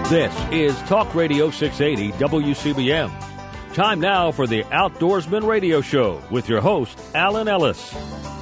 This is Talk Radio 680 WCBM. Time now for the Outdoorsman Radio Show with your host, Alan Ellis.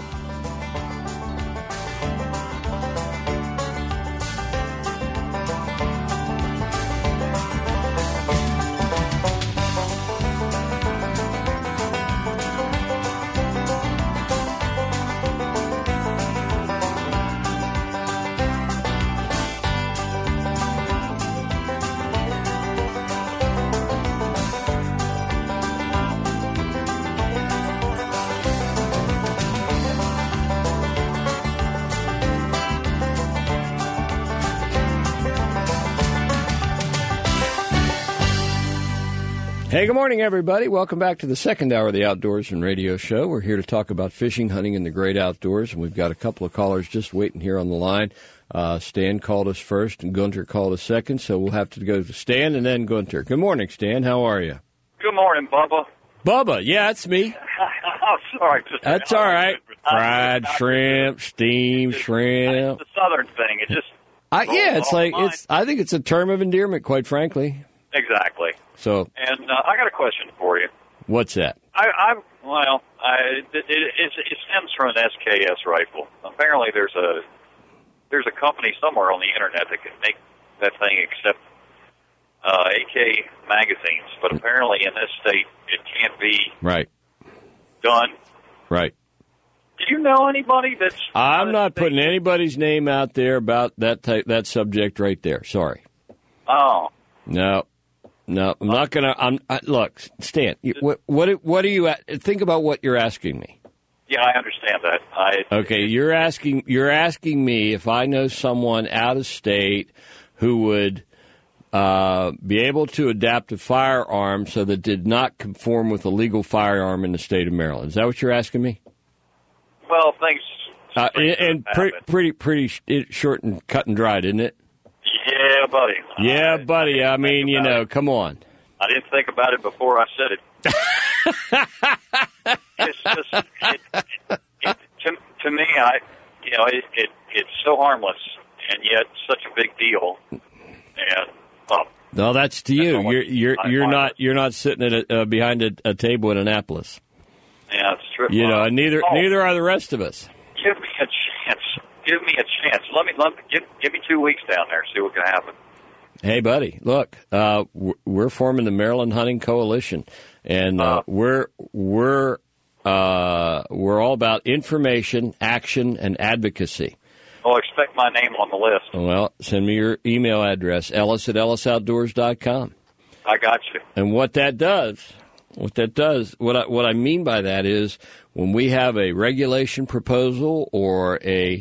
Hey, good morning, everybody. Welcome back to the second hour of the Outdoorsman Radio Show. We're here to talk about fishing, hunting, and the great outdoors, and we've got a couple of callers just waiting here on the line. Stan called us first, and Gunter called us second, so we'll have to go to Stan and then Gunter. Good morning, Stan. How are you? Good morning, Bubba. Bubba, yeah, it's me. I'm sorry. That's all right. Fried shrimp, steamed shrimp. It's the southern thing. It just yeah, it's like I think it's a term of endearment, quite frankly. Exactly. So, and I got a question for you. What's that? It stems from an SKS rifle. Apparently, there's a company somewhere on the internet that can make that thing accept AK magazines, but apparently in this state it can't be done. Right. Do you know anybody that's? I'm not putting anybody's name out there about that subject right there. Sorry. Oh. No, I'm not going to. Look, Stan, what are you think about what you're asking me? Yeah, I understand that. Okay, you're asking me if I know someone out of state who would be able to adapt a firearm so that did not conform with a legal firearm in the state of Maryland. Is that what you're asking me? Well, thanks. And pretty short and cut and dried, isn't it? Yeah, buddy. Yeah, buddy. I mean, come on. I didn't think about it before I said it. It's just, to me, it's so harmless and yet such a big deal. And no, that's to you. You're not sitting at behind a table in Annapolis. Yeah, it's true. And neither are the rest of us. Give me a chance. Give me a chance. Give me 2 weeks down there. See what can happen. Hey, buddy. Look, we're forming the Maryland Hunting Coalition, and we're all about information, action, and advocacy. Well, expect my name on the list. Well, send me your email address, ellis@ellisoutdoors.com. I got you. And what I mean by that is when we have a regulation proposal or a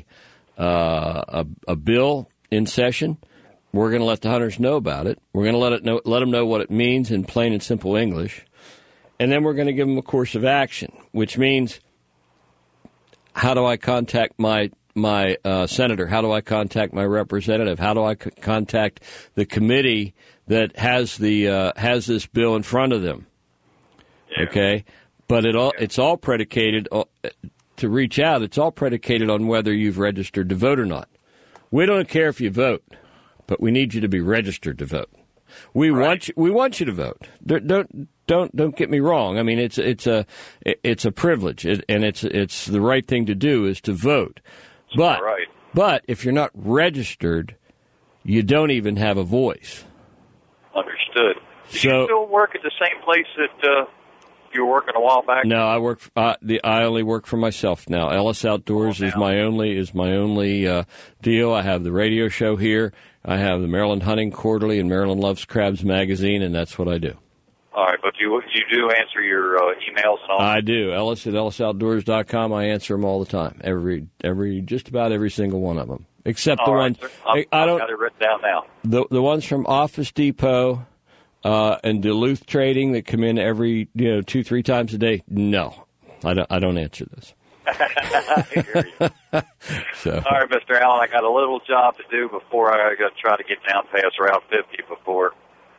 bill in session, we're going to let the hunters know about it. We're going to let them know what it means in plain and simple English, and then we're going to give them a course of action, which means how do I contact my senator? How do I contact my representative? How do I contact the committee that has this bill in front of them? Yeah. Okay, but it's all predicated to reach out. It's all predicated on whether you've registered to vote or not. We don't care if you vote, but we need you to be registered to vote. We want you to vote. Don't get me wrong. I mean, it's a privilege, and it's the right thing to do is to vote. But if you're not registered, you don't even have a voice. Understood. Do you still work at the same place that you were working a while back? No, I work. I only work for myself now. Ellis Outdoors is my only deal. I have the radio show here. I have the Maryland Hunting Quarterly and Maryland Loves Crabs magazine, and that's what I do. All right, but you do answer your emails and all? I do. Ellis@ellisoutdoors.com. I answer them all the time. Just about every single one of them, except the ones. I've got it written down now. The ones from Office Depot and Duluth Trading that come in every 2-3 times a day. No, I don't answer those. I hear you. All right, Mr. Allen, I got a little job to do before I got to try to get down past Route 50 before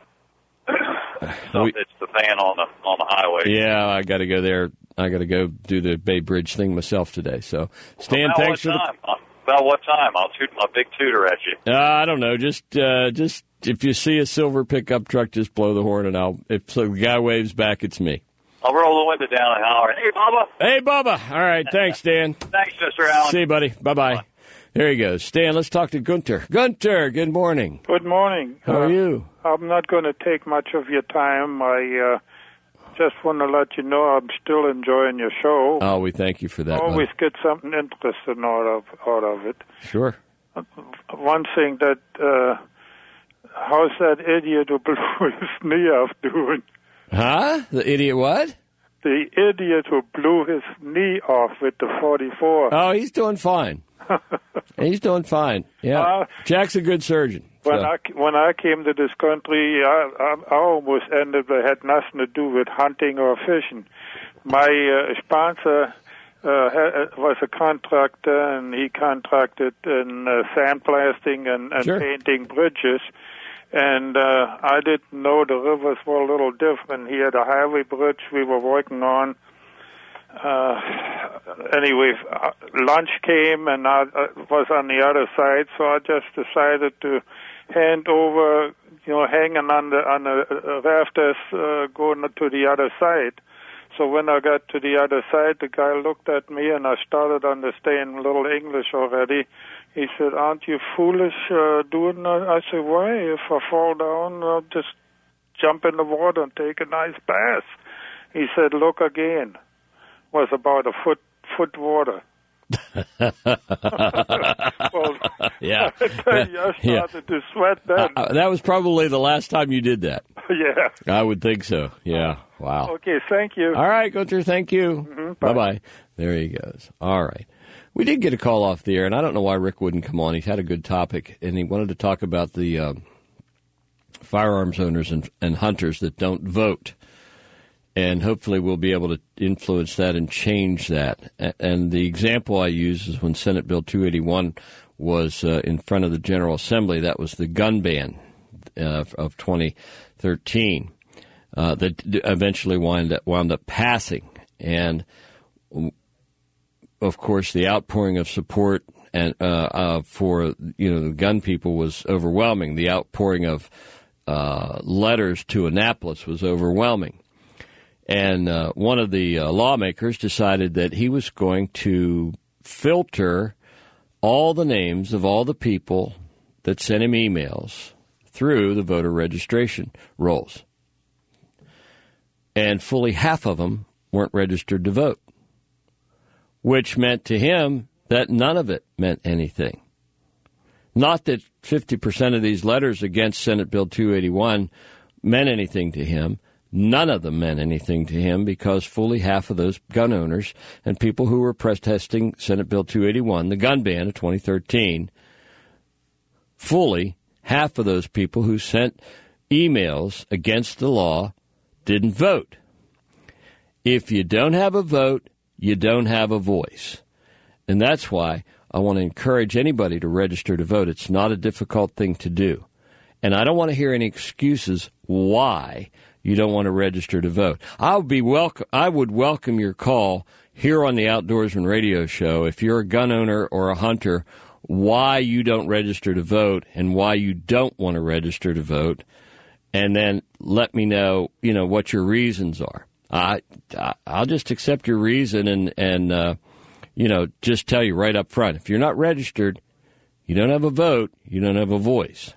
it's the van on the highway. Yeah, I got to go there. I got to go do the Bay Bridge thing myself today. So, Stan, thanks for About what time? I'll shoot my big tutor at you. I don't know. Just if you see a silver pickup truck, just blow the horn, and if the guy waves back, it's me. I'll roll the window down and holler, "Hey, Bubba!" Hey, Bubba. All right, thanks, Dan. Thanks, Mr. Allen. See you, buddy. Bye-bye. There he goes. Stan, let's talk to Gunter. Gunter, good morning. Good morning. How are you? I'm not going to take much of your time. I just want to let you know I'm still enjoying your show. Oh, we thank you for that. Always get something interesting out of it. Sure. One thing that, how's that idiot who blew his knee off doing? Huh? The idiot what? The idiot who blew his knee off with the 44. Oh, he's doing fine. He's doing fine. Yeah. Jack's a good surgeon. When I came to this country, I almost ended up, it had nothing to do with hunting or fishing. My sponsor was a contractor, and he contracted in sandblasting and Sure. painting bridges. And I didn't know the rivers were a little different. He had a highway bridge we were working on. Anyway, lunch came, and I was on the other side, so I just decided to hand over, hanging on the rafters, going to the other side. So when I got to the other side, the guy looked at me, and I started understanding a little English already. He said, "Aren't you foolish doing that?" I said, "Why? If I fall down, I'll just jump in the water and take a nice bath." He said, "Look again." Was about a foot water. Well, Yeah. I tell you, I started to sweat then. That was probably the last time you did that. Yeah. I would think so. Yeah. Wow. Okay, thank you. All right, Gunter, thank you. Mm-hmm, Bye-bye. There he goes. All right. We did get a call off the air, and I don't know why Rick wouldn't come on. He's had a good topic, and he wanted to talk about the firearms owners and hunters that don't vote. And hopefully we'll be able to influence that and change that. And the example I use is when Senate Bill 281 was in front of the General Assembly. That was the gun ban of 2013 that eventually wound up passing. And, of course, the outpouring of support and for the gun people was overwhelming. The outpouring of letters to Annapolis was overwhelming. And one of the lawmakers decided that he was going to filter all the names of all the people that sent him emails through the voter registration rolls. And fully half of them weren't registered to vote, which meant to him that none of it meant anything. Not that 50% of these letters against Senate Bill 281 meant anything to him. None of them meant anything to him because fully half of those gun owners and people who were protesting Senate Bill 281, the gun ban of 2013, fully half of those people who sent emails against the law didn't vote. If you don't have a vote, you don't have a voice. And that's why I want to encourage anybody to register to vote. It's not a difficult thing to do. And I don't want to hear any excuses why you don't want to register to vote. I would welcome your call here on the Outdoorsman Radio Show if you're a gun owner or a hunter, why you don't register to vote and why you don't want to register to vote, and then let me know, what your reasons are. I'll just accept your reason and just tell you right up front. If you're not registered, you don't have a vote, you don't have a voice.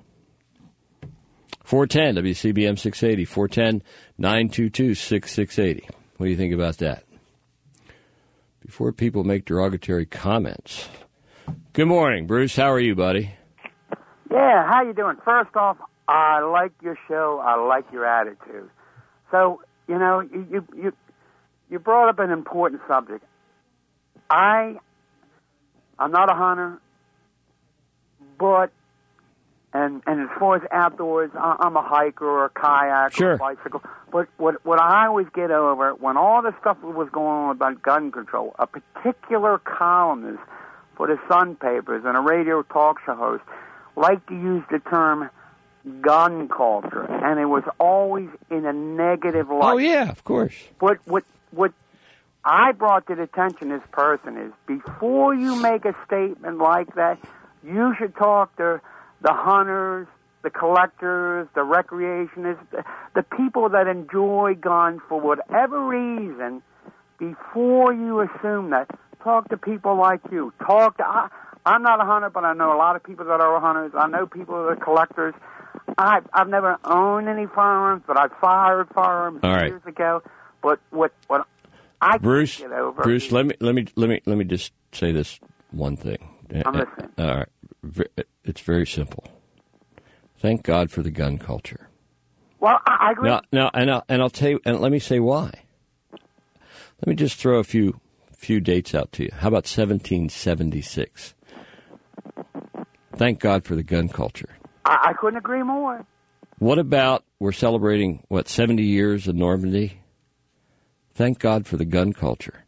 410 WCBM 680, 410-922-6680. What do you think about that? Before people make derogatory comments. Good morning, Bruce. How are you, buddy? Yeah, how you doing? First off, I like your show. I like your attitude. So, you brought up an important subject. I'm not a hunter, but And as far as outdoors, I'm a hiker or a kayak or a bicycle. But what I always get over, when all the stuff was going on about gun control, a particular columnist for the Sun papers and a radio talk show host liked to use the term gun culture, and it was always in a negative light. Oh, yeah, of course. What I brought to the attention of this person is, before you make a statement like that, you should talk to the hunters the collectors, the recreationists, the people that enjoy guns for whatever reason, before you assume that, talk to people like you. I'm not a hunter, but I know a lot of people that are hunters. I know people that are collectors. I've never owned any firearms, but I fired firearms years ago. But what I Bruce, can't get over. Bruce, let me just say this one thing. I'm listening. All right, it's very simple. Thank God for the gun culture. Well, I agree. Now, and I'll tell you, and let me say why. Let me just throw a few dates out to you. How about 1776? Thank God for the gun culture. I couldn't agree more. What about we're celebrating 70 years of Normandy? Thank God for the gun culture.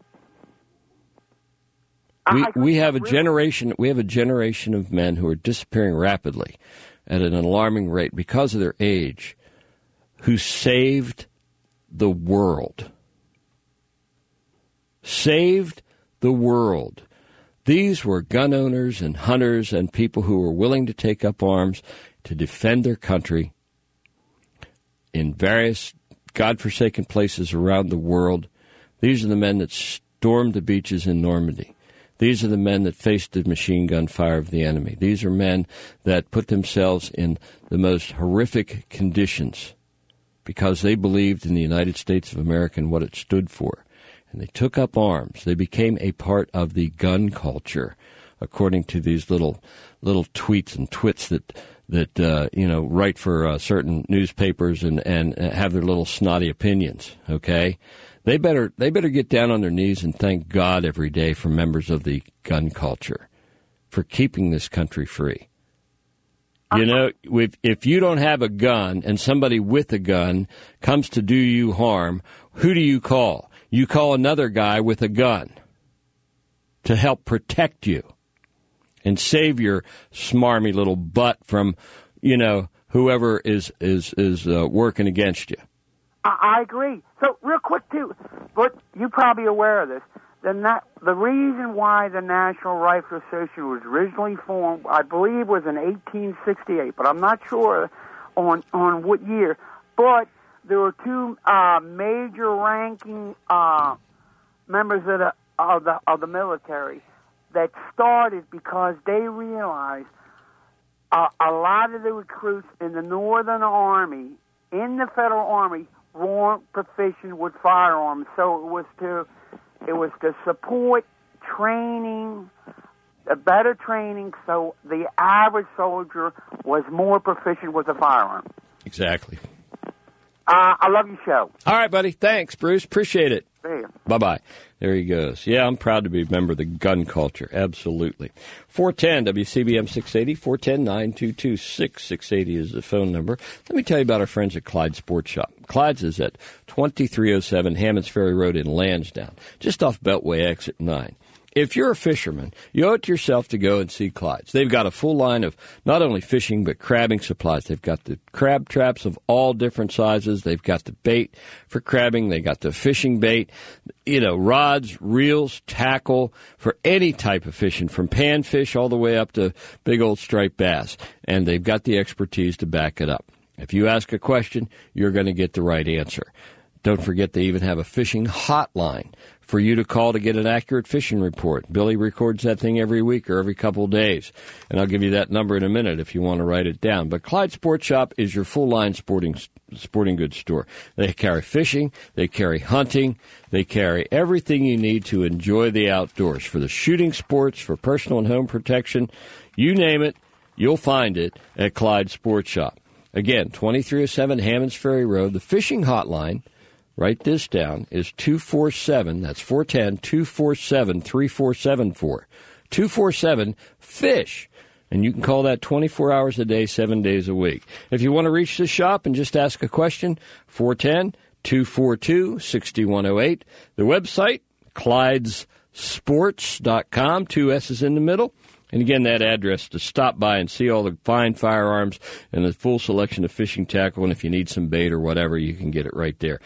We have a generation. We have a generation of men who are disappearing rapidly at an alarming rate because of their age, who saved the world. Saved the world. These were gun owners and hunters and people who were willing to take up arms to defend their country in various godforsaken places around the world. These are the men that stormed the beaches in Normandy. These are the men that faced the machine gun fire of the enemy. These are men that put themselves in the most horrific conditions because they believed in the United States of America and what it stood for. And they took up arms. They became a part of the gun culture, according to these little tweets and twits that write for certain newspapers and have their little snotty opinions. Okay, they better get down on their knees and thank God every day for members of the gun culture for keeping this country free. You know, if you don't have a gun and somebody with a gun comes to do you harm, who do you call? You call another guy with a gun to help protect you and save your smarmy little butt from, whoever is working against you. I agree. So real quick too, but you're probably aware of this. The reason why the National Rifle Association was originally formed, I believe, was in 1868, but I'm not sure on what year. But there were two major ranking members of the military that started because they realized a lot of the recruits in the Northern Army, in the Federal Army, weren't proficient with firearms. So it was to support training, a better training, so the average soldier was more proficient with a firearm. Exactly. I love your show. All right, buddy. Thanks, Bruce. Appreciate it. See you. Bye-bye. There he goes. Yeah, I'm proud to be a member of the gun culture. Absolutely. 410 WCBM 680, 410-922-6680 is the phone number. Let me tell you about our friends at Clyde Sports Shop. Clyde's is at 2307 Hammonds Ferry Road in Lansdowne, just off Beltway Exit 9. If you're a fisherman, you owe it to yourself to go and see Clyde's. They've got a full line of not only fishing but crabbing supplies. They've got the crab traps of all different sizes. They've got the bait for crabbing. They got the fishing bait, rods, reels, tackle for any type of fishing, from panfish all the way up to big old striped bass. And they've got the expertise to back it up. If you ask a question, you're going to get the right answer. Don't forget they even have a fishing hotline for you to call to get an accurate fishing report. Billy records that thing every week or every couple of days, and I'll give you that number in a minute if you want to write it down. But Clyde Sports Shop is your full-line sporting goods store. They carry fishing, they carry hunting, they carry everything you need to enjoy the outdoors, for the shooting sports, for personal and home protection. You name it, you'll find it at Clyde Sports Shop. Again, 2307 Hammonds Ferry Road. The fishing hotline, write this down, is 247, that's 410-247-3474. 247-FISH. And you can call that 24 hours a day, 7 days a week. If you want to reach the shop and just ask a question, 410-242-6108. The website, ClydesSports.com, 2 S's in the middle. And again, that address to stop by and see all the fine firearms and the full selection of fishing tackle. And if you need some bait or whatever, you can get it right there.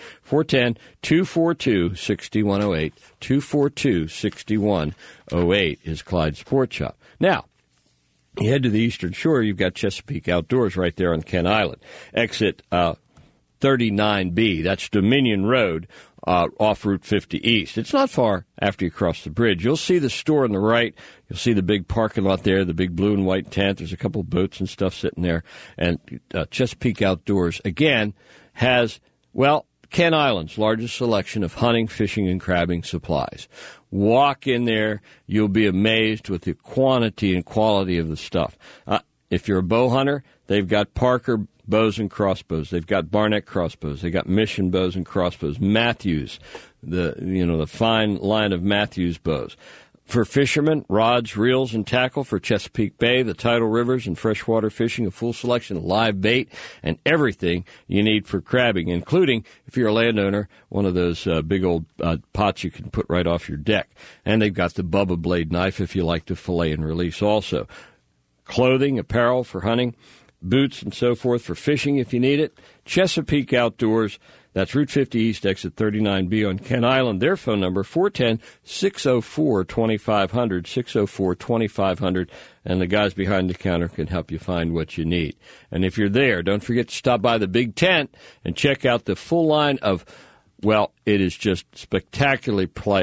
410-242-6108. 242-6108 is Clyde Sports Shop. Now, You head to the eastern shore, you've got Chesapeake Outdoors right there on Kent Island. Exit 39B, that's Dominion Road, off Route 50 East. It's not far after you cross the bridge. You'll see the store on the right. You'll see the big parking lot there, the big blue and white tent. There's a couple of boats and stuff sitting there. And Chesapeake Outdoors, again, has, well, Kent Island's largest selection of hunting, fishing, and crabbing supplies. Walk in there. You'll be amazed with the quantity and quality of the stuff. If you're a bow hunter, they've got Parker bows and crossbows. They've got Barnett crossbows. They've got Mission bows and crossbows. Matthews, the fine line of Matthews bows. For fishermen, rods, reels, and tackle for Chesapeake Bay, the tidal rivers, and freshwater fishing, a full selection of live bait and everything you need for crabbing, including, if you're a landowner, one of those big old pots you can put right off your deck. And they've got the Bubba Blade knife if you like to fillet and release also. Clothing, apparel for hunting, boots and so forth for fishing if you need it. Chesapeake Outdoors. That's Route 50 East, exit 39B on Kent Island. Their phone number, 410-604-2500, 604-2500, and the guys behind the counter can help you find what you need. And if you're there, don't forget to stop by the big tent and check out the full line of, well, it is just spectacularly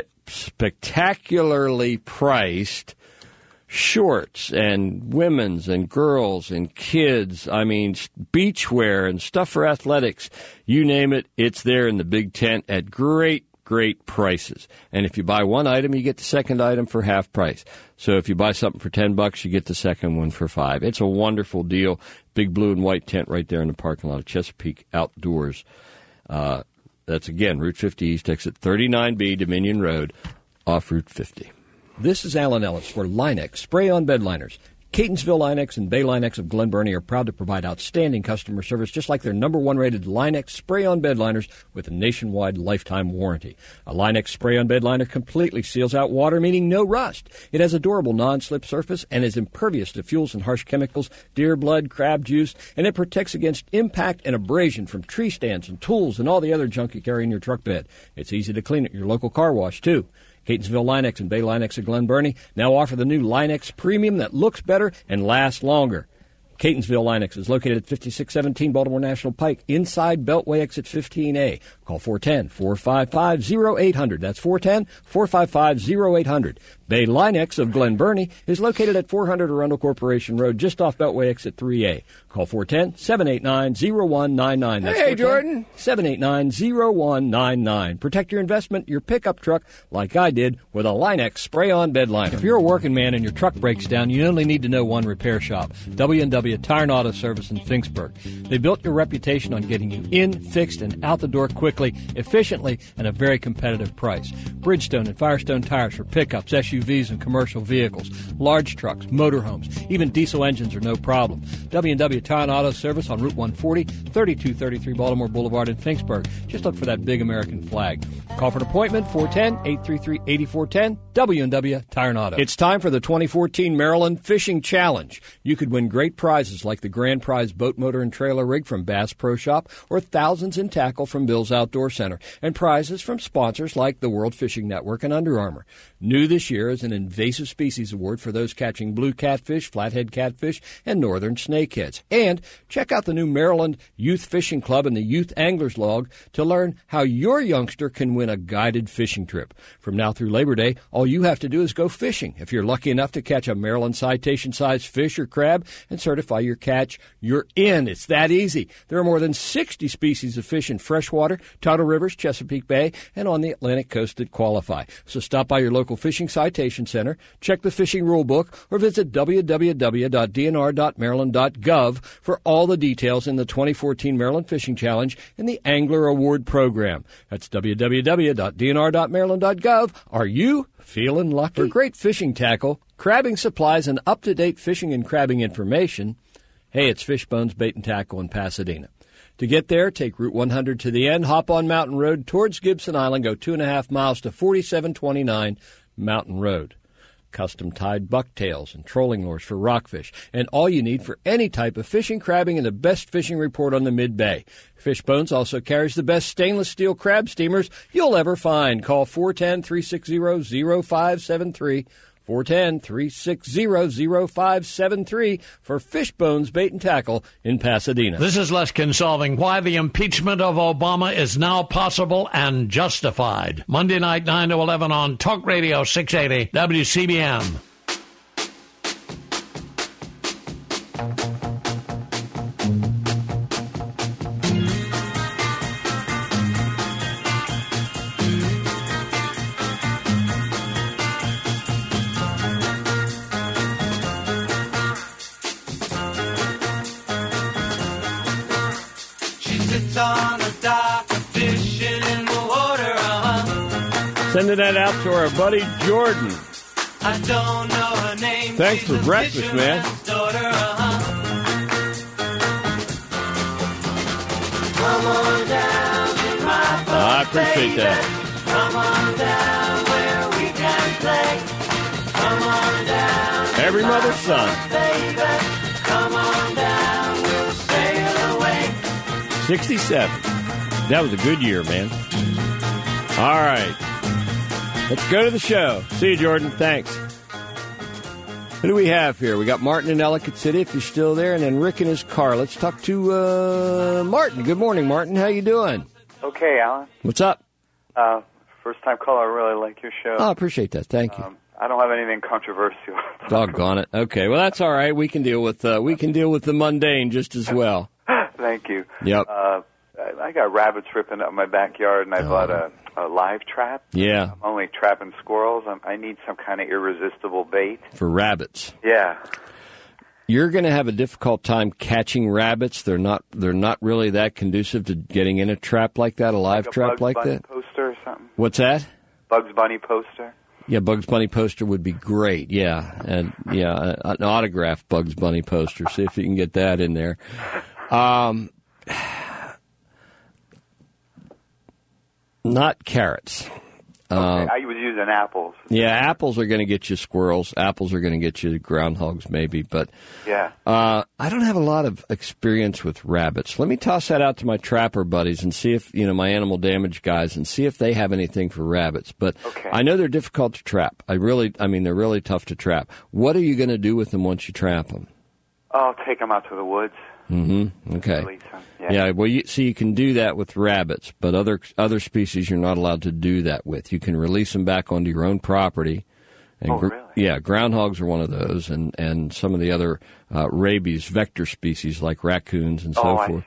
priced shorts and women's and girls and kids. I mean, beachwear and stuff for athletics. You name it, it's there in the big tent at great prices. And if you buy one item, you get the second item for half price. So if you buy something for $10, you get the second one for $5. It's a wonderful deal. Big blue and white tent right there in the parking lot of Chesapeake Outdoors. That's, again, Route 50 East, exit 39B, Dominion Road, off Route 50. This is Alan Ellis for Line-X Spray-On Bed Liners. Catonsville Line-X and Bay Line-X of Glen Burnie are proud to provide outstanding customer service, just like their #1 rated Line-X Spray-On Bed Liners with a nationwide lifetime warranty. A Line-X Spray-On Bed Liner completely seals out water, meaning no rust. It has a durable non-slip surface and is impervious to fuels and harsh chemicals, deer blood, crab juice, and it protects against impact and abrasion from tree stands and tools and all the other junk you carry in your truck bed. It's easy to clean at your local car wash, too. Catonsville Line-X and Bay Line-X of Glen Burnie now offer the new Line-X Premium that looks better and lasts longer. Catonsville Line-X is located at 5617 Baltimore National Pike, inside Beltway exit 15A. Call 410-455-0800. That's 410-455-0800. Bay Line-X of Glen Burnie is located at 400 Arundel Corporation Road, just off Beltway exit 3A. Call 410-789-0199. That's Hey, Jordan. 789-0199. Protect your investment, your pickup truck, like I did with a Line-X Spray-On Bed Liner. If you're a working man and your truck breaks down, you only need to know one repair shop, W&W Tire and Auto Service in Finksburg. They built your reputation on getting you in, fixed, and out the door quickly, efficiently, and a very competitive price. Bridgestone and Firestone tires for pickups, SUVs, and commercial vehicles, large trucks, motorhomes, even diesel engines are no problem. W&W Tire and Auto Service on Route 140, 3233 Baltimore Boulevard in Finksburg. Just look for that big American flag. Call for an appointment, 410-833-8410, W&W Tire and Auto. It's time for the 2014 Maryland Fishing Challenge. You could win great prizes like the grand prize boat motor and trailer rig from Bass Pro Shop or thousands in tackle from Bill's Outdoor Center, and prizes from sponsors like the World Fishing Network and Under Armour. New this year is an invasive species award for those catching blue catfish, flathead catfish, and northern snakeheads. And check out the new Maryland Youth Fishing Club and the Youth Anglers Log to learn how your youngster can win a guided fishing trip. From now through Labor Day, all you have to do is go fishing. If you're lucky enough to catch a Maryland citation-sized fish or crab and certify your catch, you're in. It's that easy. There are more than 60 species of fish in freshwater, tidal rivers, Chesapeake Bay, and on the Atlantic coast that qualify. So stop by your local fishing citation center, check the fishing rule book, or visit www.dnr.maryland.gov for all the details in the 2014 Maryland Fishing Challenge and the Angler Award Program. That's www.dnr.maryland.gov. Are you feeling lucky? For great fishing tackle, crabbing supplies, and up-to-date fishing and crabbing information, hey, it's Fishbones Bait and Tackle in Pasadena. To get there, take Route 100 to the end, hop on Mountain Road towards Gibson Island, go 2.5 miles to 4729 Mountain Road. Custom-tied bucktails and trolling lures for rockfish, and all you need for any type of fishing, crabbing, and the best fishing report on the Mid-Bay. Fishbones also carries the best stainless steel crab steamers you'll ever find. Call 410-360-0573, 410-360-0573 for Fishbones Bait and Tackle in Pasadena. This is Leskin solving why the impeachment of Obama is now possible and justified. Monday night, 9 to 11 on Talk Radio 680 WCBM. Sending that out to our buddy Jordan. I don't know her name. Thanks for breakfast, man. Come on down to my I appreciate that. Come on down where we can play. Come on down. Every mother's son. Baby. Come on down, we'll sail away. 67. That was a good year, man. All right. Let's go to the show. See you, Jordan. Thanks. Who do we have here? We got Martin in Ellicott City, if you're still there, and then Rick in his car. Let's talk to Martin. Good morning, Martin. How you doing? Okay, Alan. What's up? First-time caller. I really like your show. Oh, I appreciate that. Thank you. I don't have anything controversial. Doggone it. Okay, well, that's all right. We can deal with the mundane just as well. Thank you. Yep. I got rabbits ripping up my backyard, and I bought a live trap. Yeah. I'm only trapping squirrels. I need some kind of irresistible bait. For rabbits. Yeah. You're going to have a difficult time catching rabbits. They're not really that conducive to getting in a trap like that, a live trap like that. Bugs Bunny poster or something? What's that? Bugs Bunny poster? Yeah, Bugs Bunny poster would be great. Yeah, and an autographed Bugs Bunny poster. See if you can get that in there. Not carrots. Okay, I was using apples. Yeah, apples are going to get you squirrels. Apples are going to get you groundhogs, maybe. But yeah, I don't have a lot of experience with rabbits. Let me toss that out to my trapper buddies and see if my animal damage guys and see if they have anything for rabbits. But okay. I know they're difficult to trap. They're really tough to trap. What are you going to do with them once you trap them? I'll take them out to the woods. Mm-hmm. Okay. Release them. Yeah. Well, you can do that with rabbits, but other species you're not allowed to do that with. You can release them back onto your own property. And really? Yeah, groundhogs are one of those, and some of the other rabies vector species like raccoons and so forth.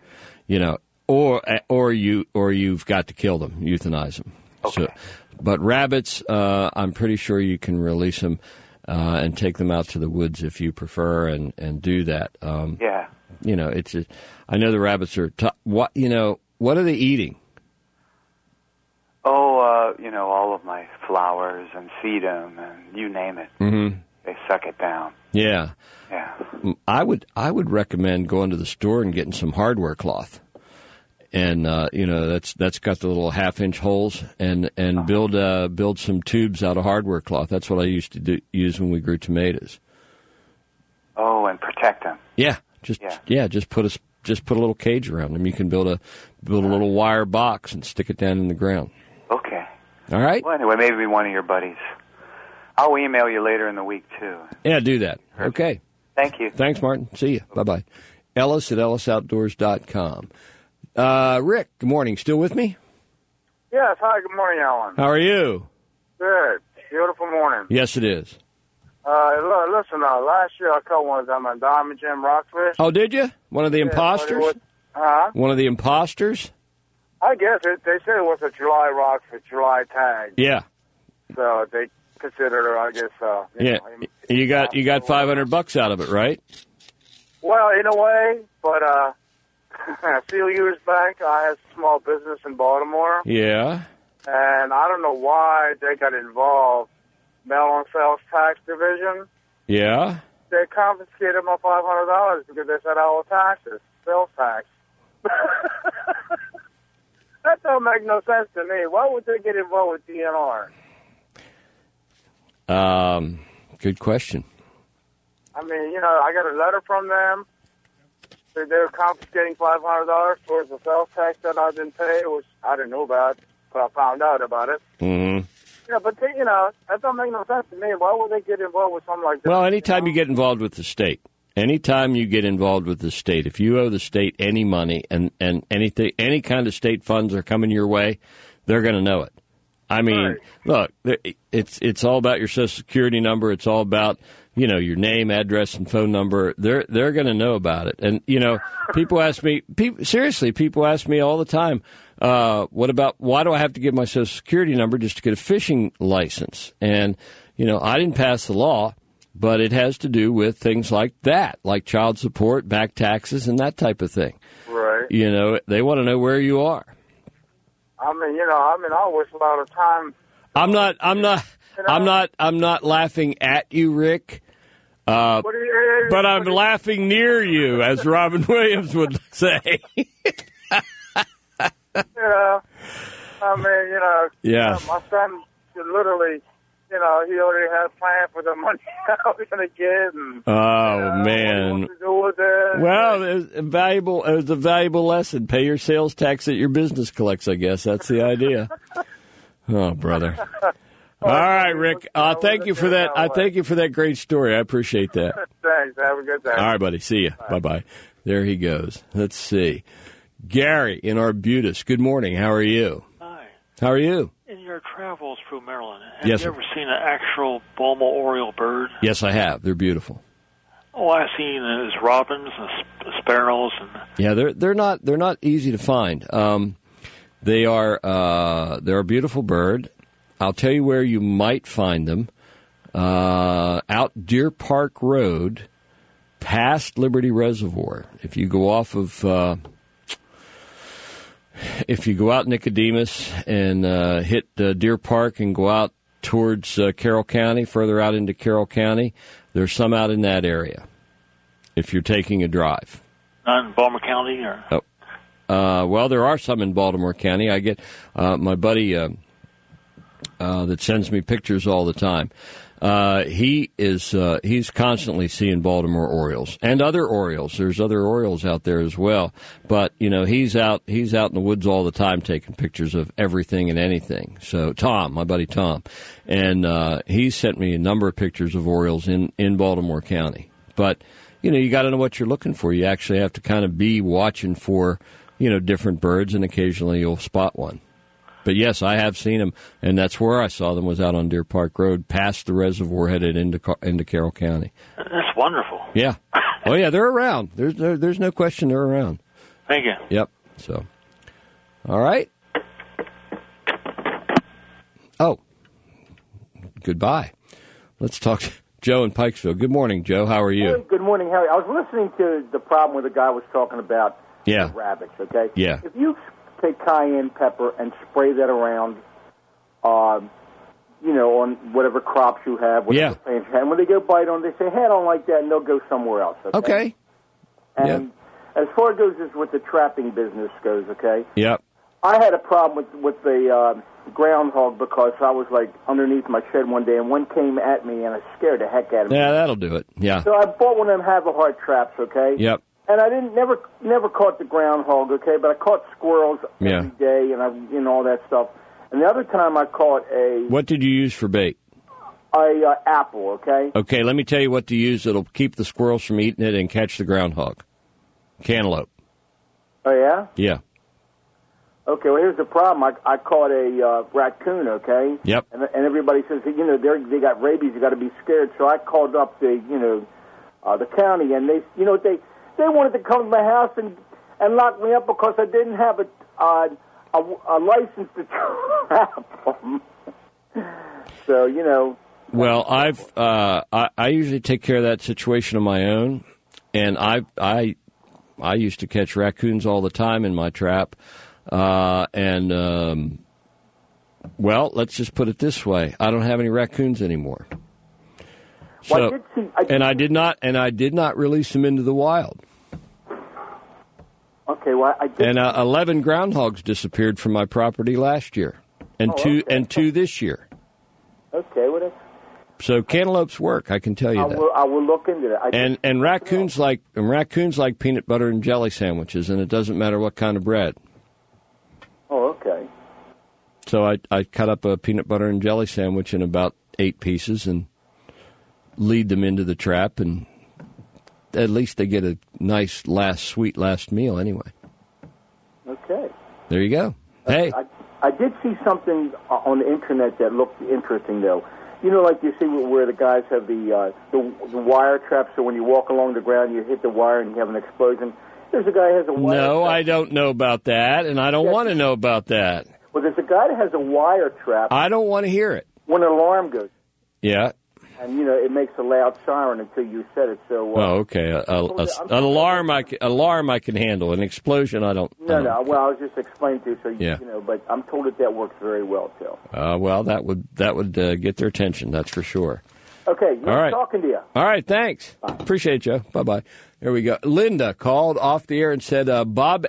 Or you've got to kill them, euthanize them. Okay. So, but rabbits, I'm pretty sure you can release them and take them out to the woods if you prefer, and do that. Yeah. I know the rabbits are what are they eating? All of my flowers and sedum and you name it. Mm-hmm. They suck it down. Yeah. Yeah. I would recommend going to the store and getting some hardware cloth. And that's got the little 1/2-inch holes, and build some tubes out of hardware cloth. That's what I used to use when we grew tomatoes. Oh, and protect them. Yeah, just put a little cage around them. You can build a little wire box and stick it down in the ground. Okay. All right. Well, anyway, maybe one of your buddies. I'll email you later in the week too. Yeah, do that. Perfect. Okay. Thank you. Thanks, Martin. See you. Bye-bye. Ellis at EllisOutdoors.com. Rick, good morning. Still with me? Yes. Hi, good morning, Alan. How are you? Good. Beautiful morning. Yes, it is. Listen, last year I caught one of them Diamond Gem rockfish. Oh, did you? One of the imposters? One of the imposters? I guess they said it was a July rockfish, July tag. Yeah. So they considered her, I guess. You got $500 out of it, right? Well, in a way, but a few years back, I had a small business in Baltimore. Yeah. And I don't know why they got involved. Mail-on sales tax division. Yeah. They confiscated my $500 because they said I owe taxes, sales tax. That don't make no sense to me. Why would they get involved with DNR? Good question. I mean, I got a letter from them. They were confiscating $500 towards the sales tax that I didn't pay, which I didn't know about, but I found out about it. Mm-hmm. Yeah, but they, you know, that don't make no sense to me. Why would they get involved with something like that? Well, anytime you get involved with the state, if you owe the state any money and anything, any kind of state funds are coming your way, they're going to know it. I mean, look, it's all about your Social Security number. It's all about, you know, your name, address, and phone number. They're going to know about it. And, you know, people ask me all the time, why do I have to give my Social Security number just to get a fishing license? And, you know, I didn't pass the law, but it has to do with things like that, like child support, back taxes, and that type of thing. Right. You know, they want to know where you are. I mean, you know, I waste a lot of time. I'm not laughing at you, Rick. But I'm laughing near you, as Robin Williams would say. You know, I mean, you know, yeah. My son literally, you know, he already had a plan for the money I was going to get. And, man. What to do with it. Well, it's a valuable lesson. Pay your sales tax that your business collects, I guess. That's the idea. Oh, brother. All right, Rick. Thank you for that. I thank you for that great story. I appreciate that. Thanks. Have a good day. All right, buddy. See you. Bye-bye. There he goes. Let's see. Gary in Arbutus. Good morning. How are you? Hi. How are you? In your travels through Maryland, have Yes, you sir. ever seen an actual Baltimore Oriole bird? Yes, I have. They're beautiful. Oh, I've seen is robins and sparrows and. Yeah, they're not easy to find. They're a beautiful bird. I'll tell you where you might find them. Out Deer Park Road, past Liberty Reservoir. If you go off of, if you go out Nicodemus and hit Deer Park and go out towards Carroll County, further out into Carroll County, there's some out in that area. If you're taking a drive. Not in Baltimore County, or. Oh. Well, there are some in Baltimore County. I get my buddy that sends me pictures all the time. He's constantly seeing Baltimore Orioles and other Orioles. There's other Orioles out there as well. But you know, he's out in the woods all the time taking pictures of everything and anything. So Tom, my buddy Tom, and he sent me a number of pictures of Orioles in Baltimore County. But you know, you got to know what you're looking for. You actually have to kind of be watching for, you know, different birds, and occasionally you'll spot one. But yes, I have seen them, and that's where I saw them, was out on Deer Park Road, past the reservoir, headed into Carroll County. That's wonderful. Yeah. Oh yeah, they're around. There's no question they're around. Thank you. Yep. So, all right. Oh, goodbye. Let's talk to Joe in Pikesville. Good morning, Joe. How are you? Hey, good morning, Harry. I was listening to the problem where the guy was talking about Yeah. rabbits, okay? Yeah. If you take cayenne pepper and spray that around, you know, on whatever crops you have, whatever plants you have, and when they go bite on, they say, hey, I don't like that, and they'll go somewhere else, okay? And as far as goes as with the trapping business goes, okay? Yep. I had a problem with the groundhog because I was like underneath my shed one day and one came at me and I scared the heck out of me. Yeah, that'll do it. Yeah. So I bought one of them Have-A-Heart traps, okay? Yep. And I never caught the groundhog, okay? But I caught squirrels every day and all that stuff. And the other time I caught What did you use for bait? a apple, okay? Okay, let me tell you what to use that'll keep the squirrels from eating it and catch the groundhog. Cantaloupe. Oh yeah? Yeah. Okay, well, here's the problem. I caught a raccoon, okay? Yep. And everybody says, you know, they got rabies, you got to be scared. So I called up the county, and they wanted to come to my house and lock me up because I didn't have a license to trap them. So, you know. Well, I usually take care of that situation on my own, and I used to catch raccoons all the time in my trap. Well, let's just put it this way: I don't have any raccoons anymore. So, I did not release them into the wild. Okay, well, I did. And 11 groundhogs disappeared from my property last year, and two this year. Okay, well, so cantaloupes work. I can tell you that. I will look into that. And raccoons like peanut butter and jelly sandwiches, and it doesn't matter what kind of bread. Oh, okay. So I cut up a peanut butter and jelly sandwich in about 8 pieces and lead them into the trap, and at least they get a nice sweet last meal anyway. Okay. There you go. Hey. I did see something on the internet that looked interesting, though. You know, like you see where the guys have the wire trap, so when you walk along the ground, you hit the wire and you have an explosion. There's a guy who has a wire No, trap. I don't know about that, and I don't want to know about that. Well, there's a guy that has a wire trap. I don't want to hear it. When an alarm goes. Yeah. And, you know, it makes a loud siren until you set it. So. Okay. An alarm I can handle. An explosion, I don't. No. Well, I was just explaining to you, so Yeah. you know. But I'm told that works very well, too. Well, that would get their attention. That's for sure. Okay. All right. Talking to you. All right. Thanks. Bye. Appreciate you. Bye. There we go. Linda called off the air and said Bob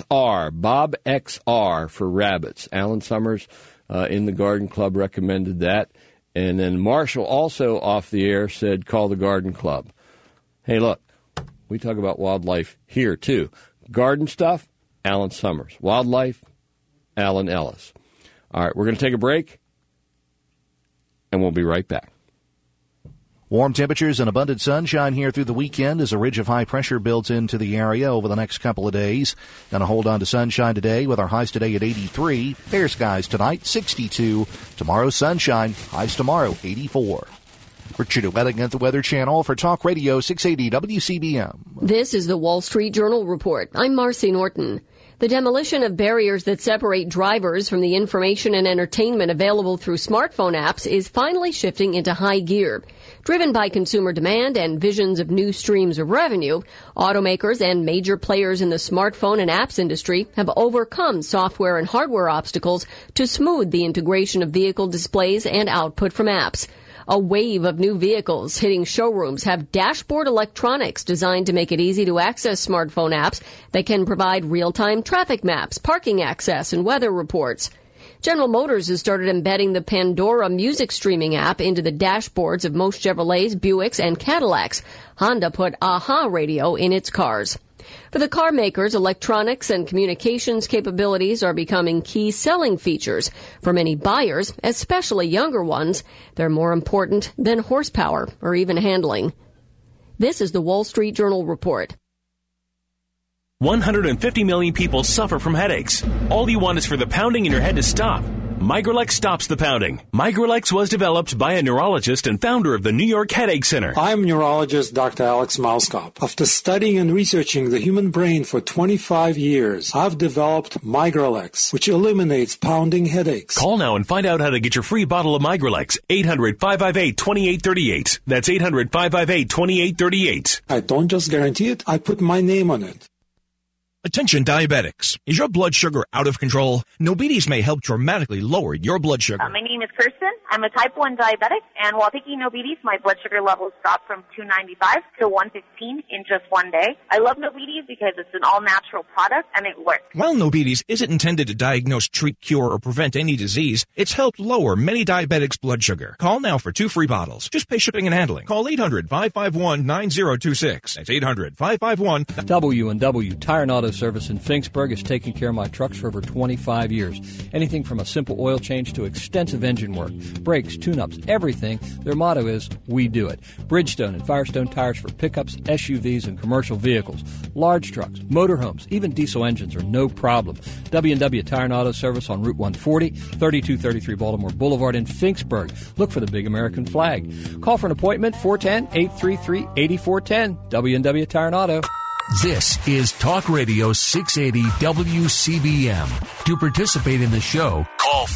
XR for rabbits. Alan Summers in the Garden Club recommended that. And then Marshall also off the air said, call the Garden Club. Hey, look, we talk about wildlife here, too. Garden stuff, Alan Summers. Wildlife, Alan Ellis. All right, we're going to take a break, and we'll be right back. Warm temperatures and abundant sunshine here through the weekend as a ridge of high pressure builds into the area over the next couple of days. Going to hold on to sunshine today with our highs today at 83. Fair skies tonight, 62. Tomorrow, sunshine. Highs tomorrow, 84. Richard Wedding at the Weather Channel for Talk Radio 680 WCBM. This is the Wall Street Journal Report. I'm Marcy Norton. The demolition of barriers that separate drivers from the information and entertainment available through smartphone apps is finally shifting into high gear. Driven by consumer demand and visions of new streams of revenue, automakers and major players in the smartphone and apps industry have overcome software and hardware obstacles to smooth the integration of vehicle displays and output from apps. A wave of new vehicles hitting showrooms have dashboard electronics designed to make it easy to access smartphone apps that can provide real-time traffic maps, parking access, and weather reports. General Motors has started embedding the Pandora music streaming app into the dashboards of most Chevrolets, Buicks, and Cadillacs. Honda put AHA radio in its cars. For the car makers, electronics and communications capabilities are becoming key selling features. For many buyers, especially younger ones, they're more important than horsepower or even handling. This is the Wall Street Journal Report. 150 million people suffer from headaches. All you want is for the pounding in your head to stop. Migralex stops the pounding. Migralex was developed by a neurologist and founder of the New York Headache Center. I'm neurologist Dr. Alex Mauskop. After studying and researching the human brain for 25 years, I've developed Migralex, which eliminates pounding headaches. Call now and find out how to get your free bottle of Migralex. 800-558-2838. That's 800-558-2838. I don't just guarantee it, I put my name on it. Attention diabetics. Is your blood sugar out of control? Nobides may help dramatically lower your blood sugar. My name is Kirsten. I'm a type 1 diabetic, and while taking Nobides, my blood sugar levels dropped from 295 to 115 in just one day. I love Nobides because it's an all-natural product, and it works. While Nobides isn't intended to diagnose, treat, cure, or prevent any disease, it's helped lower many diabetics' blood sugar. Call now for 2 free bottles. Just pay shipping and handling. Call 800-551-9026. That's 800-551... W&W Tire and Auto Service in Finksburg has taken care of my trucks for over 25 years. Anything from a simple oil change to extensive engine work, brakes, tune-ups, everything. Their motto is, we do it. Bridgestone and Firestone tires for pickups, SUVs, and commercial vehicles. Large trucks, motorhomes, even diesel engines are no problem. W&W Tire and Auto Service on Route 140, 3233 Baltimore Boulevard in Finksburg. Look for the big American flag. Call for an appointment, 410-833-8410. W&W Tire and Auto. This is Talk Radio 680 WCBM. To participate in the show, call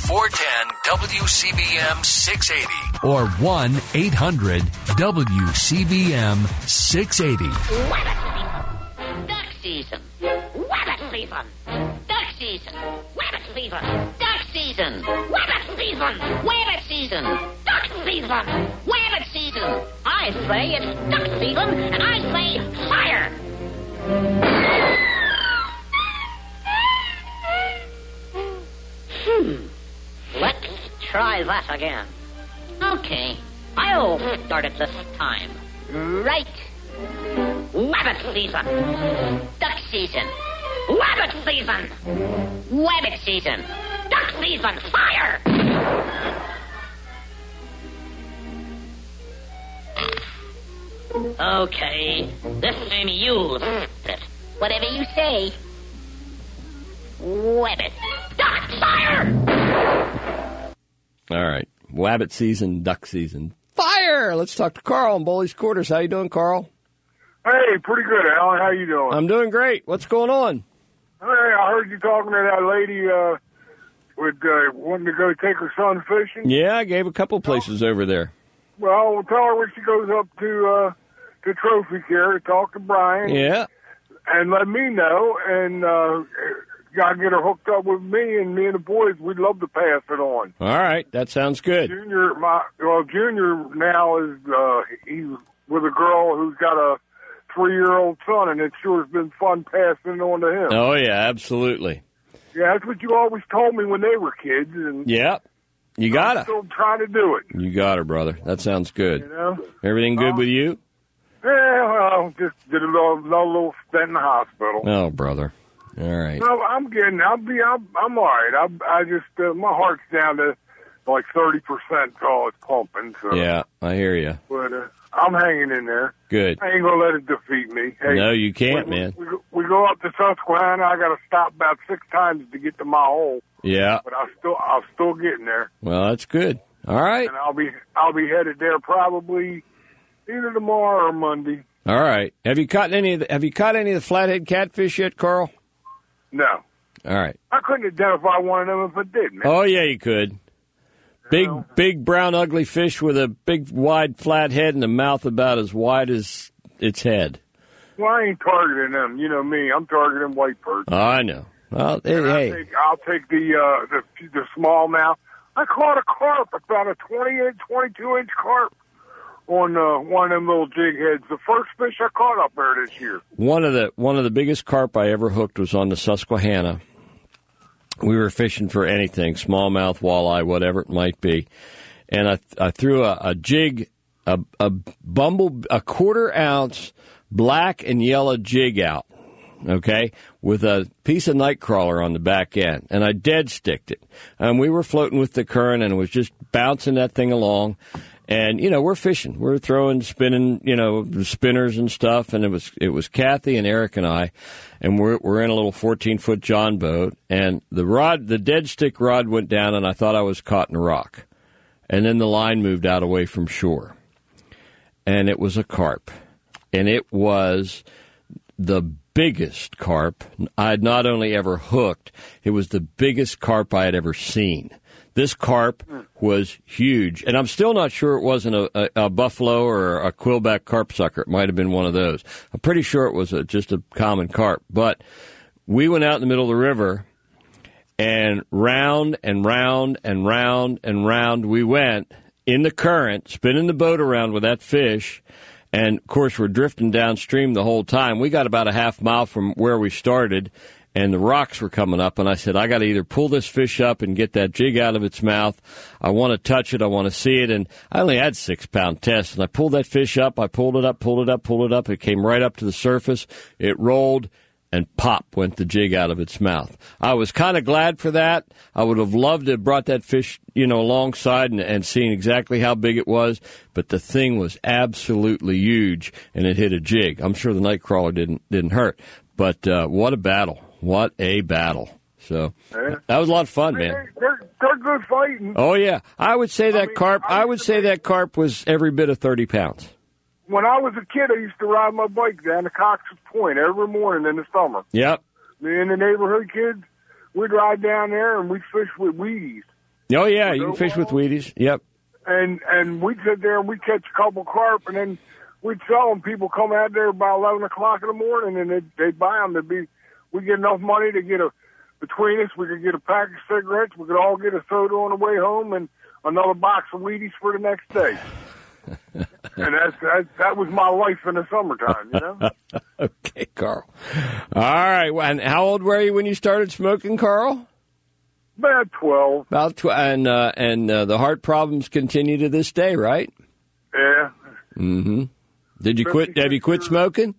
410-WCBM-680 or 1-800-WCBM-680. Duck season. Rabbit season. Duck season. Rabbit season. Duck season. Rabbit season. Rabbit season. Duck season. Rabbit season. I say it's duck season, and I say fire. Let's try that again. Okay, I'll start it this time. Right. Rabbit season. Duck season. Rabbit season. Rabbit season. Duck Duck season. Fire! Okay, this time you it. Whatever you say. Wabbit. Duck, fire! All right. Wabbit season, duck season. Fire! Let's talk to Carl in Bully's Quarters. How you doing, Carl? Hey, pretty good, Alan. How you doing? I'm doing great. What's going on? Hey, I heard you talking to that lady wanting to go take her son fishing. Yeah, I gave a couple places over there. Well, tell her when she goes up to Trophy Care, talk to Brian. Yeah. And let me know, and gotta get her hooked up with me and the boys. We'd love to pass it on. All right, that sounds good. Junior now is he's with a girl who's got a 3-year-old son, and it sure has been fun passing it on to him. Oh, yeah, absolutely. Yeah, that's what you always told me when they were kids. And yeah, you got I'm her. still trying to do it. You got her, brother. That sounds good. You know? Everything good with you? Yeah, well, just did a little stint in the hospital. Oh, brother. All right. No, I'm all right. I just, my heart's down to like 30%, all it's pumping. So. Yeah, I hear you. But I'm hanging in there. Good. I ain't going to let it defeat me. Hey, no, you can't, man. We go up to Susquehanna. I got to stop about 6 times to get to my hole. Yeah. But I'm still getting there. Well, that's good. All right. And I'll be headed there probably either tomorrow or Monday. All right. Have you caught any of the flathead catfish yet, Carl? No. All right. I couldn't identify one of them if it did, man. Oh, yeah, you could. Big, brown, ugly fish with a big, wide, flat head and a mouth about as wide as its head. Well, I ain't targeting them. You know me. I'm targeting white perch. Oh, I know. Well, hey. I'll take the smallmouth. I caught a carp, about a 22-inch carp on one of them little jig heads. The first fish I caught up there this year. One of the biggest carp I ever hooked was on the Susquehanna. We were fishing for anything, smallmouth, walleye, whatever it might be, and I threw a jig, a 1/4-ounce black and yellow jig out, okay, with a piece of nightcrawler on the back end, and I dead sticked it, and we were floating with the current, and it was just bouncing that thing along. And, we're fishing. We're spinning, spinners and stuff. And it was Kathy and Eric and I. And we're in a little 14-foot John boat. And the dead stick rod went down, and I thought I was caught in a rock. And then the line moved out away from shore. And it was a carp. And it was the biggest carp I had not only ever hooked, it was the biggest carp I had ever seen. This carp was huge, and I'm still not sure it wasn't a buffalo or a quillback carp sucker. It might have been one of those. I'm pretty sure it was just a common carp. But we went out in the middle of the river, and round and round and round and round we went in the current, spinning the boat around with that fish. And, of course, we're drifting downstream the whole time. We got about a half mile from where we started, and the rocks were coming up, and I said, I got to either pull this fish up and get that jig out of its mouth. I want to touch it. I want to see it. And I only had 6-pound test, and I pulled that fish up. I pulled it up, pulled it up, pulled it up. It came right up to the surface. It rolled, and pop went the jig out of its mouth. I was kind of glad for that. I would have loved to have brought that fish, alongside and seen exactly how big it was, but the thing was absolutely huge, and it hit a jig. I'm sure the nightcrawler didn't hurt, but what a battle. What a battle. So that was a lot of fun, man. They're good fighting. Oh, yeah. I would say that carp was every bit of 30 pounds. When I was a kid, I used to ride my bike down to Cox's Point every morning in the summer. Yep. Me and the neighborhood kids, we'd ride down there and we'd fish with Wheaties. Oh, yeah, you can fish with Wheaties. Yep. And we'd sit there and we'd catch a couple carp, and then we'd sell them. People come out there about 11 o'clock in the morning, and they'd buy them. We'd get enough money to between us, we could get a pack of cigarettes, we could all get a soda on the way home, and another box of Wheaties for the next day. And that was my life in the summertime, Okay, Carl. All right. And how old were you when you started smoking, Carl? About 12. About 12. And the heart problems continue to this day, right? Yeah. Mm-hmm. Did you quit? Have you quit smoking?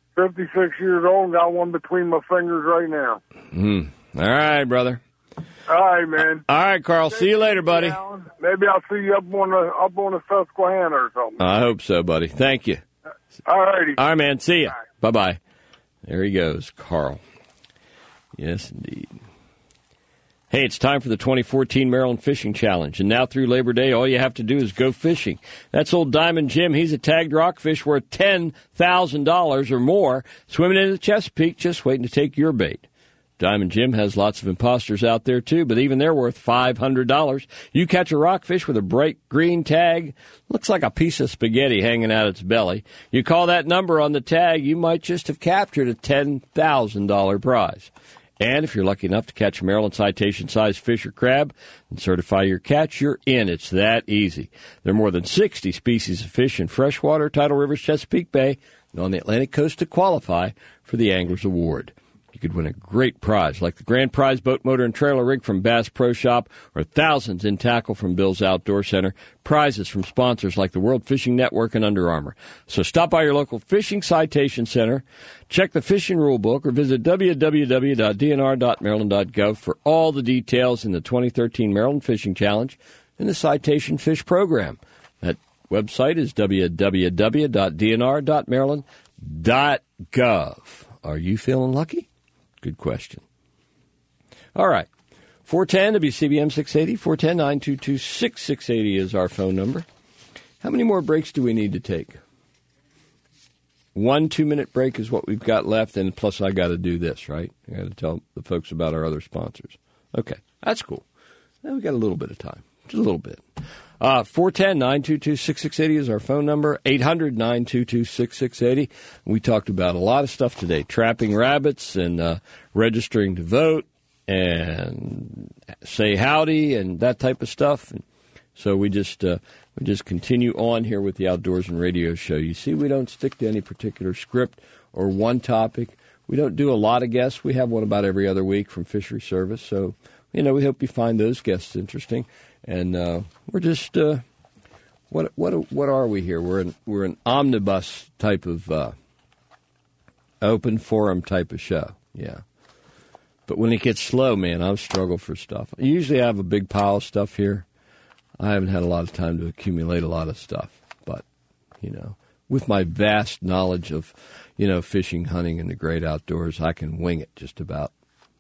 56 years old, got one between my fingers right now. All right, brother. All right, man. All right, Carl. See you later, buddy. Maybe I'll see you up on the Susquehanna or something. I hope so, buddy. Thank you. All righty. All right, man. See ya. Bye-bye. There he goes, Carl. Yes, indeed. Hey, it's time for the 2014 Maryland Fishing Challenge. And now through Labor Day, all you have to do is go fishing. That's old Diamond Jim. He's a tagged rockfish worth $10,000 or more, swimming into the Chesapeake, just waiting to take your bait. Diamond Jim has lots of imposters out there, too, but even they're worth $500. You catch a rockfish with a bright green tag, looks like a piece of spaghetti hanging out its belly. You call that number on the tag, you might just have captured a $10,000 prize. And if you're lucky enough to catch a Maryland citation-sized fish or crab and certify your catch, you're in. It's that easy. There are more than 60 species of fish in freshwater, tidal rivers, Chesapeake Bay, and on the Atlantic coast to qualify for the Anglers Award. You could win a great prize, like the grand prize boat motor and trailer rig from Bass Pro Shop, or thousands in tackle from Bill's Outdoor Center, prizes from sponsors like the World Fishing Network and Under Armour. So stop by your local fishing citation center, check the fishing rule book, or visit www.dnr.maryland.gov for all the details in the 2013 Maryland Fishing Challenge and the Citation Fish Program. That website is www.dnr.maryland.gov. Are you feeling lucky? Good question. All right. 410 WCBM 680, 410-922-6680 is our phone number. How many more breaks do we need to take? 1 2-minute break is what we've got left, and plus I got to do this, right? I got to tell the folks about our other sponsors. Okay, that's cool. Now we got a little bit of time, just a little bit. 410-922-6680 is our phone number, 800-922-6680. We talked about a lot of stuff today, trapping rabbits and registering to vote and say howdy and that type of stuff. And so we just continue on here with the Outdoors and Radio Show. You see, we don't stick to any particular script or one topic. We don't do a lot of guests. We have one about every other week from Fishery Service. So, we hope you find those guests interesting. And we're just what are we here? We're an omnibus type of open forum type of show, yeah. But when it gets slow, man, I struggle for stuff. Usually I have a big pile of stuff here. I haven't had a lot of time to accumulate a lot of stuff, but with my vast knowledge of fishing, hunting, and the great outdoors, I can wing it just about.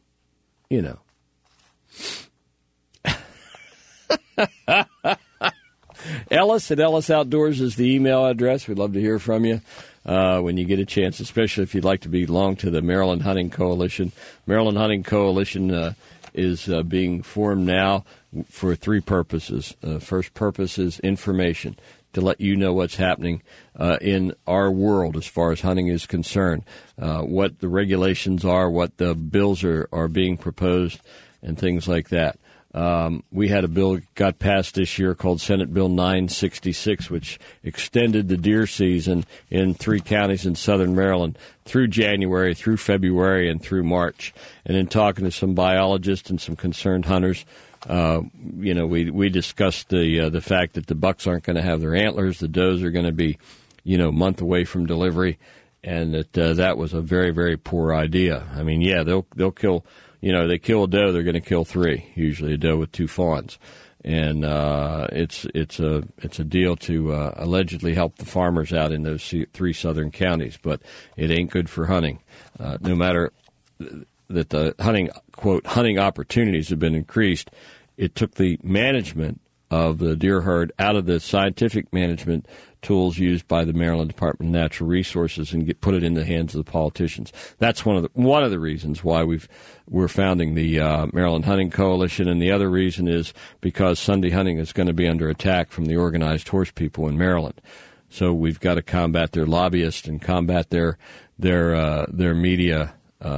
Ellis at Ellis Outdoors is the email address. We'd love to hear from you when you get a chance, especially if you'd like to belong to the Maryland Hunting Coalition. Maryland Hunting Coalition is being formed now for 3 purposes. First purpose is information, to let you know what's happening in our world as far as hunting is concerned, what the regulations are, what the bills are being proposed, and things like that. We had a bill that got passed this year called Senate Bill 966, which extended the deer season in 3 counties in southern Maryland through January, through February, and through March. And in talking to some biologists and some concerned hunters, we discussed the fact that the bucks aren't going to have their antlers, the does are going to be, a month away from delivery, and that was a very, very poor idea. I mean, yeah, they'll kill. They kill a doe, they're going to kill 3, usually a doe with 2 fawns. And it's a deal to allegedly help the farmers out in those 3 southern counties, but it ain't good for hunting. No matter that the hunting opportunities have been increased, it took the management of the deer herd out of the scientific management tools used by the Maryland Department of Natural Resources and put it in the hands of the politicians. That's one of the reasons why we're founding the Maryland Hunting Coalition, and the other reason is because Sunday hunting is going to be under attack from the organized horse people in Maryland. So we've got to combat their lobbyists and combat their media.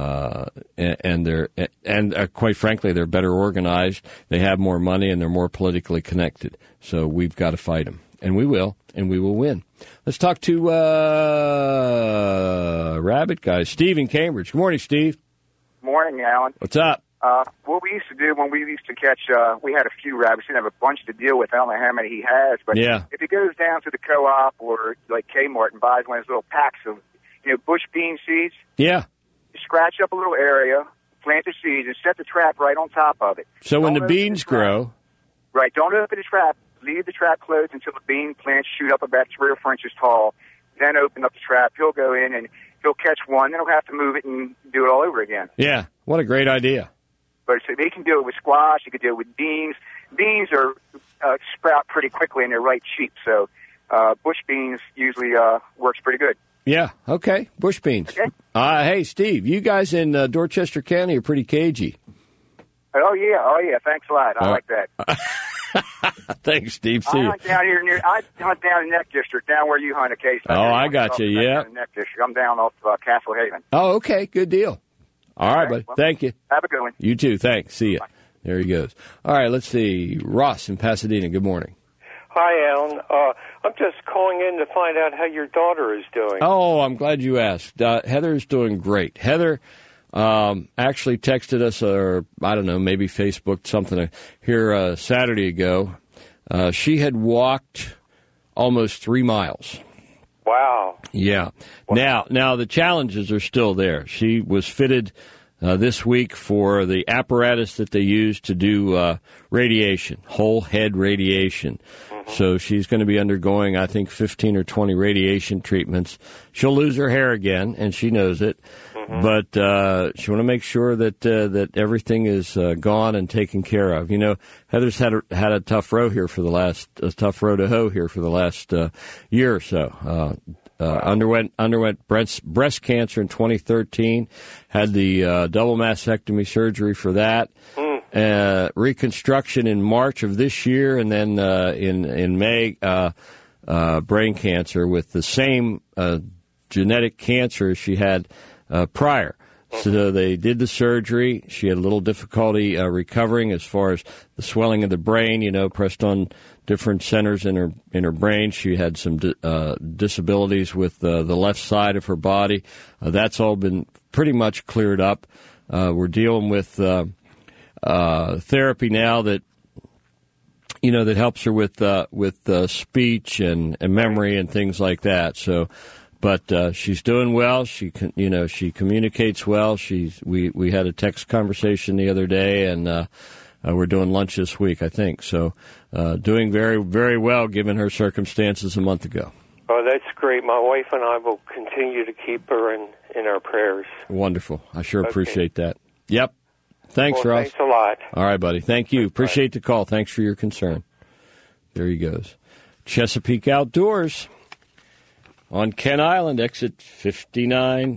And quite frankly, they're better organized. They have more money and they're more politically connected. So we've got to fight them, and we will win. Let's talk to Rabbit Guy, Steve in Cambridge. Good morning, Steve. Morning, Alan. What's up? What we used to do when we used to catch, we had a few rabbits. We didn't have a bunch to deal with. I don't know how many he has, but if he goes down to the co-op or like Kmart and buys one of those little packs of, bush bean seeds. Yeah. You scratch up a little area, plant the seeds, and set the trap right on top of it. So when the beans grow... Right, don't open the trap. Leave the trap closed until the bean plants shoot up about 3 or 4 inches tall. Then open up the trap. He'll go in and he'll catch one. Then he'll have to move it and do it all over again. Yeah, what a great idea. But so they can do it with squash. You can do it with beans. Beans are sprout pretty quickly and they're right cheap. So bush beans usually works pretty good. Yeah, okay, bush beans. Okay. Hey, Steve, you guys in Dorchester County are pretty cagey. Oh, yeah. Thanks a lot. I like that. Thanks, Steve. See I you. hunt down here I hunt down in Neck District, down where you hunt occasionally. I got you, yeah. Neck District. I'm down off Castle Haven. Oh, okay, good deal. All right, buddy. Well, thank you. Have a good one. You too. Thanks. See you. Bye. There he goes. All right, let's see. Ross in Pasadena. Good morning. Hi, Alan. I'm just calling in to find out how your daughter is doing. Oh, I'm glad you asked. Heather's doing great. Heather actually texted us, or I don't know, maybe Facebooked something here Saturday ago. She had walked almost 3 miles. Wow. Yeah. Wow. Now the challenges are still there. She was fitted this week for the apparatus that they use to do radiation, whole head radiation. Mm-hmm. So she's going to be undergoing, I think, 15 or 20 radiation treatments. She'll lose her hair again, and she knows it. Mm-hmm. But she want to make sure that that everything is gone and taken care of. You know, Heather's had a tough row here for the last tough row to hoe here for the last year or so. Underwent breast cancer in 2013. Had the double mastectomy surgery for that. Reconstruction in March of this year, and then in May, brain cancer with the same genetic cancer she had prior. So they did the surgery. She had a little difficulty recovering as far as the swelling of the brain, you know, pressed on different centers in her brain. She had some disabilities with the left side of her body. That's all been pretty much cleared up. We're dealing with therapy now that, you know, that helps her with speech and memory and things like that. So. But she's doing well. She communicates well. We had a text conversation the other day, and we're doing lunch this week, I think. So doing very, very well given her circumstances a month ago. Oh, that's great. My wife and I will continue to keep her in our prayers. Wonderful. I sure appreciate that. Yep. Thanks, Ross. Thanks a lot. All right, buddy. Thank you. Appreciate the call. Thanks for your concern. There he goes. Chesapeake Outdoors. On Kent Island, exit 39B,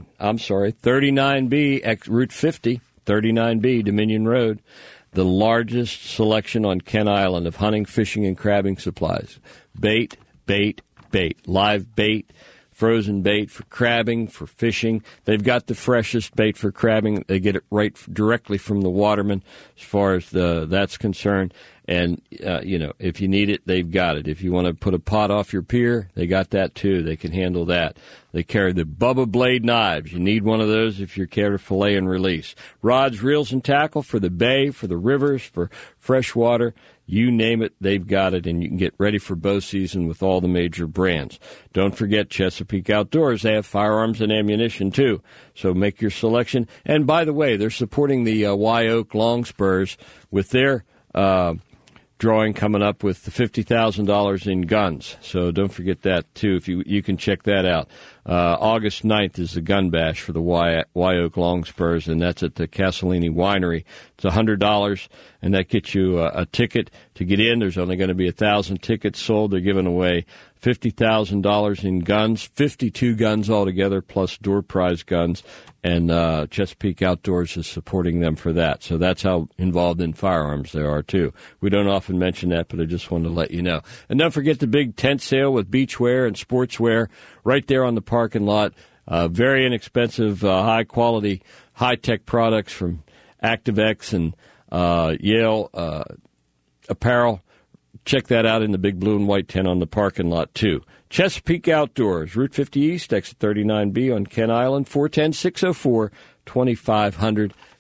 Route 50, 39B, Dominion Road. The largest selection on Kent Island of hunting, fishing, and crabbing supplies. Bait, live bait, frozen bait for crabbing, for fishing. They've got the freshest bait for crabbing. They get it right directly from the waterman as far as that's concerned. And, if you need it, they've got it. If you want to put a pot off your pier, they got that too. They can handle that. They carry the Bubba Blade knives. You need one of those if you're care to fillet and release. Rods, reels, and tackle for the bay, for the rivers, for freshwater. You name it, they've got it, and you can get ready for bow season with all the major brands. Don't forget Chesapeake Outdoors. They have firearms and ammunition, too. So make your selection. And, by the way, they're supporting the Y-Oak Long Spurs with their drawing coming up with the $50,000 in guns. So don't forget that, too, if you can check that out. August 9th is the gun bash for the Y-Oak Long Spurs, and that's at the Castellini Winery. It's $100, and that gets you a ticket to get in. There's only going to be 1,000 tickets sold. They're giving away $50,000 in guns, 52 guns altogether, plus door prize guns, and Chesapeake Outdoors is supporting them for that. So that's how involved in firearms they are, too. We don't often mention that, but I just wanted to let you know. And don't forget the big tent sale with beachwear and sportswear right there on the parking lot. Very inexpensive, high-quality, high-tech products from ActiveX and Yale Apparel. Check that out in the big blue and white tent on the parking lot, too. Chesapeake Outdoors, Route 50 East, exit 39B on Kent Island, 410-604-2500.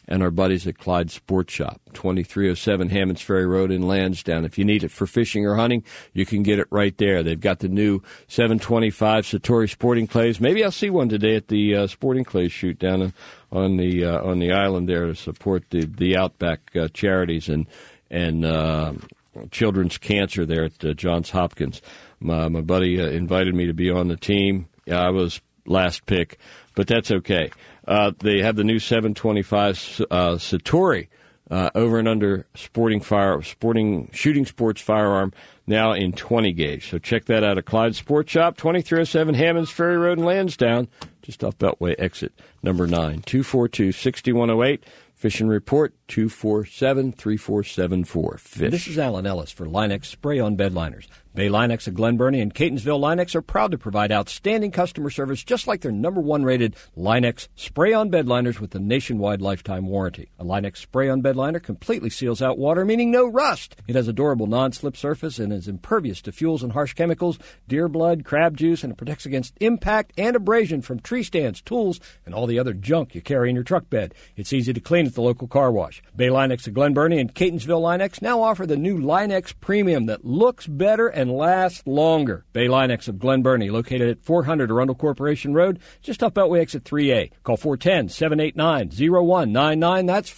and our buddies at Clyde Sports Shop, 2307 Hammonds Ferry Road in Lansdowne. If you need it for fishing or hunting, you can get it right there. They've got the new 725 Satori Sporting Clays. Maybe I'll see one today at the Sporting Clays shoot down on the island there to support the Outback charities and children's cancer there at Johns Hopkins. My buddy invited me to be on the team. I was last pick, but that's okay. They have the new 725 Satori over and under shooting sports firearm now in 20 gauge. So check that out at Clyde Sports Shop, 2307 Hammonds Ferry Road in Lansdowne, just off Beltway exit number 9, 242-6108. Fishing Report, 247-3474. Fish. This is Alan Ellis for Linex Spray-On Bed Liners. Bay Linex of Glen Burnie and Catonsville Linex are proud to provide outstanding customer service, just like their #1 rated Linex Spray-On Bed Liners with a nationwide lifetime warranty. A Linex Spray-On Bed Liner completely seals out water, meaning no rust. It has a durable non-slip surface and is impervious to fuels and harsh chemicals, deer blood, crab juice, and it protects against impact and abrasion from tree stands, tools, and all the other junk you carry in your truck bed. It's easy to clean at the local car wash. Bay Linex of Glen Burnie and Catonsville Linex now offer the new Linex Premium that looks better and lasts longer. Bay Linex of Glen Burnie, located at 400 Arundel Corporation Road, just off Beltway exit 3A. Call 410-789-0199. That's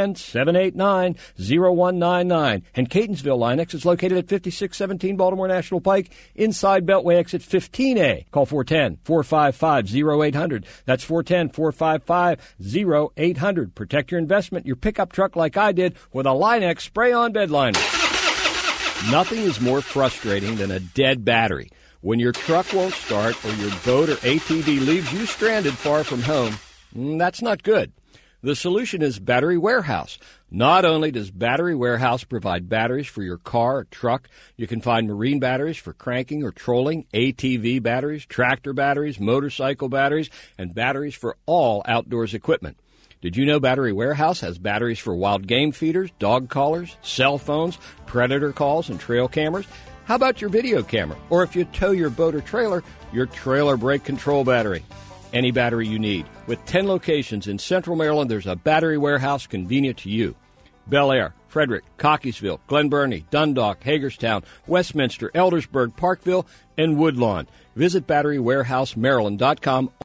410-789-0199. And Catonsville Linex is located at 5617 Baltimore National Pike, inside Beltway exit 15A. Call 410-455-0800. That's 410-455-0800. Protect your investment, your pickup truck like I did with a Linex Spray-On Bed Liner. Nothing is more frustrating than a dead battery. When your truck won't start or your boat or ATV leaves you stranded far from home, that's not good. The solution is Battery Warehouse. Not only does Battery Warehouse provide batteries for your car or truck, you can find marine batteries for cranking or trolling, ATV batteries, tractor batteries, motorcycle batteries, and batteries for all outdoors equipment. Did you know Battery Warehouse has batteries for wild game feeders, dog collars, cell phones, predator calls, and trail cameras? How about your video camera? Or if you tow your boat or trailer, your trailer brake control battery. Any battery you need. With 10 locations in Central Maryland, there's a Battery Warehouse convenient to you. Bel Air, Frederick, Cockeysville, Glen Burnie, Dundalk, Hagerstown, Westminster, Eldersburg, Parkville, and Woodlawn. Visit BatteryWarehouseMaryland.com.